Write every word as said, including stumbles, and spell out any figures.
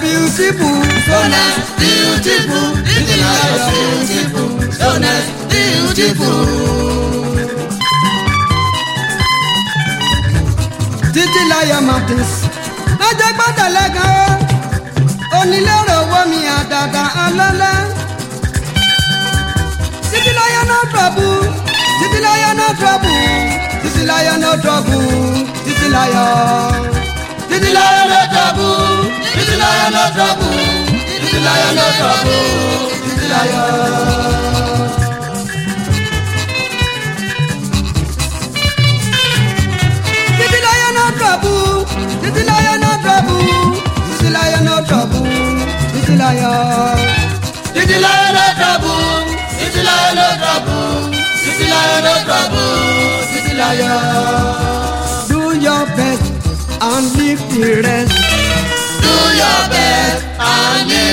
beautiful, so nice, beautiful, Titi Lion beautiful, so nice, beautiful. Titi Lion Martins. Ajẹ́ gbọ́dọ̀ lẹ́gàn ó, onílẹ̀rọ̀ owó mi àdàdà alọ́lá. Titi Lion no trouble, Titi Lion no trouble, Titi Lion no trouble, Titi Lion. Titi Lion no trouble, Titi Lion no trouble, Titi Lion no trouble, Titi Lion. Titi Lion no trouble, Titi Lion no trouble, Titi Lion no trouble, Titi Lion. Titi Lion no trouble, Titi Lion no trouble, Titi Lion no trouble, Titi Lion. Do your best and leave the rest. Do your best and leave